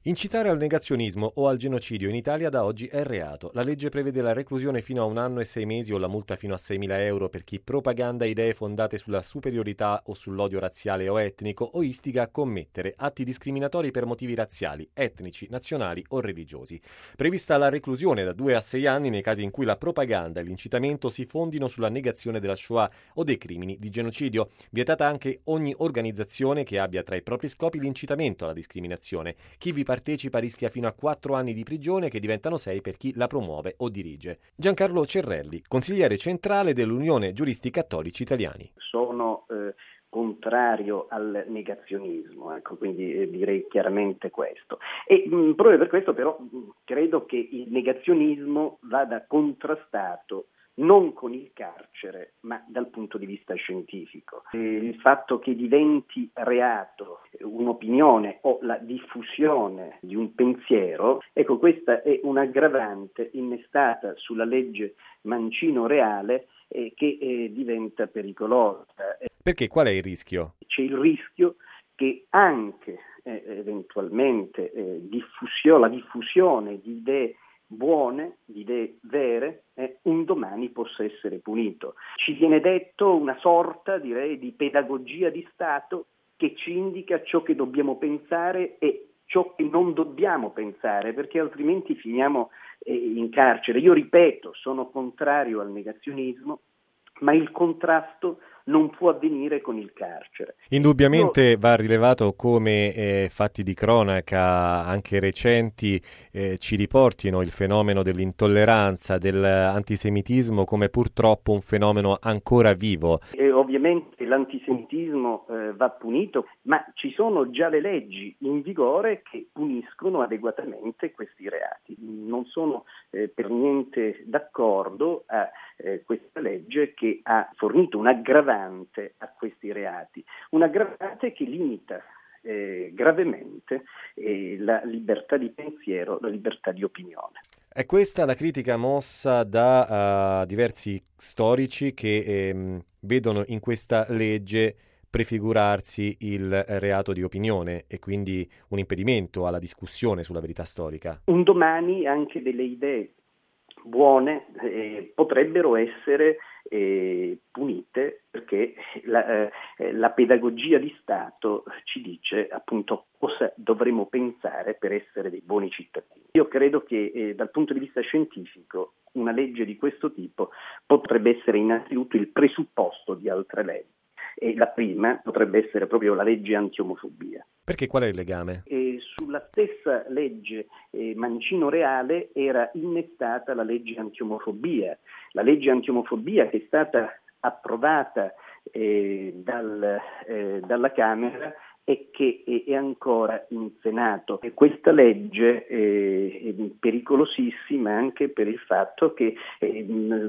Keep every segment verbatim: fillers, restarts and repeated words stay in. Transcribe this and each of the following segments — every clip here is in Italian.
Incitare al negazionismo o al genocidio in Italia da oggi è reato. La legge prevede la reclusione fino a un anno e sei mesi o la multa fino a seimila euro per chi propaganda idee fondate sulla superiorità o sull'odio razziale o etnico o istiga a commettere atti discriminatori per motivi razziali, etnici, nazionali o religiosi. Prevista la reclusione da due a sei anni nei casi in cui la propaganda e l'incitamento si fondino sulla negazione della Shoah o dei crimini di genocidio. Vietata anche ogni organizzazione che abbia tra i propri scopi l'incitamento alla discriminazione. Chi vi partecipa rischia fino a quattro anni di prigione, che diventano sei per chi la promuove o dirige. Giancarlo Cerrelli, consigliere centrale dell'Unione Giuristi Cattolici Italiani. Sono eh, contrario al negazionismo, ecco, quindi eh, direi chiaramente questo. E mh, proprio per questo però mh, credo che il negazionismo vada contrastato non con il carcere, ma dal punto di vista scientifico. Il fatto che diventi reato un'opinione o la diffusione di un pensiero, ecco, questa è un'aggravante innestata sulla legge Mancino-Reale eh, che eh, diventa pericolosa. Perché qual è il rischio? C'è il rischio che anche eh, eventualmente eh, diffusio- la diffusione di idee buone, di idee vere, eh, un domani possa essere punito. Ci viene detto una sorta, direi, di pedagogia di Stato che ci indica ciò che dobbiamo pensare e ciò che non dobbiamo pensare, perché altrimenti finiamo eh, in carcere. Io ripeto, sono contrario al negazionismo, ma il contrasto non può avvenire con il carcere. Indubbiamente Io... va rilevato come eh, fatti di cronaca anche recenti eh, ci riportino il fenomeno dell'intolleranza, dell'antisemitismo come purtroppo un fenomeno ancora vivo. E ovviamente l'antisemitismo eh, va punito, ma ci sono già le leggi in vigore che puniscono adeguatamente questi reati. Non sono eh, per niente d'accordo a eh, questa legge che ha fornito un aggravante a questi reati, un aggravante che limita eh, gravemente eh, la libertà di pensiero, la libertà di opinione. È questa la critica mossa da uh, diversi storici che ehm, vedono in questa legge prefigurarsi il reato di opinione e quindi un impedimento alla discussione sulla verità storica. Un domani anche delle idee buone eh, potrebbero essere eh, punite perché la, eh, la pedagogia di Stato ci dice appunto cosa dovremmo pensare per essere dei buoni cittadini. Io credo che eh, dal punto di vista scientifico una legge di questo tipo potrebbe essere innanzitutto il presupposto di altre leggi. E la prima potrebbe essere proprio la legge anti-omofobia. Perché qual è il legame? E sulla stessa legge eh, Mancino-Reale era innestata la legge anti-omofobia. La legge anti-omofobia che è stata approvata eh, dal, eh, dalla Camera e che è ancora in Senato. E questa legge è pericolosissima anche per il fatto che eh,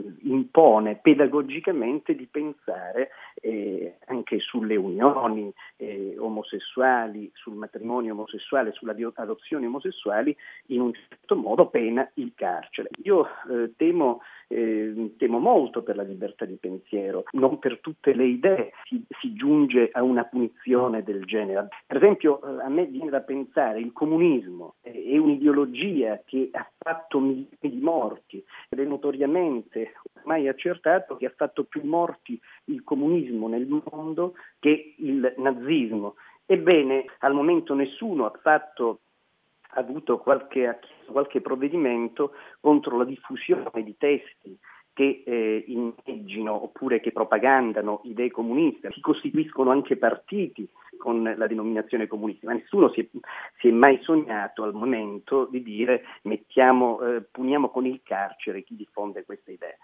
impone pedagogicamente di pensare eh, anche sulle unioni eh, omosessuali, sul matrimonio omosessuale, sulle adozioni omosessuali, in un certo modo pena il carcere. Io eh, temo, eh, temo molto per la libertà di pensiero, non per tutte le idee si, si giunge a una punizione del genere. Per esempio a me viene da pensare il comunismo è un'ideologia che ha fatto milioni di morti ed è notoriamente ormai accertato che ha fatto più morti il comunismo nel mondo che il nazismo. Ebbene, al momento nessuno ha fatto ha avuto qualche, ha chiesto qualche provvedimento contro la diffusione di testi che eh, inneggino oppure che propagandano idee comuniste, si costituiscono anche partiti con la denominazione comunista, ma nessuno si è, si è mai sognato al momento di dire mettiamo, eh, puniamo con il carcere chi diffonde queste idee.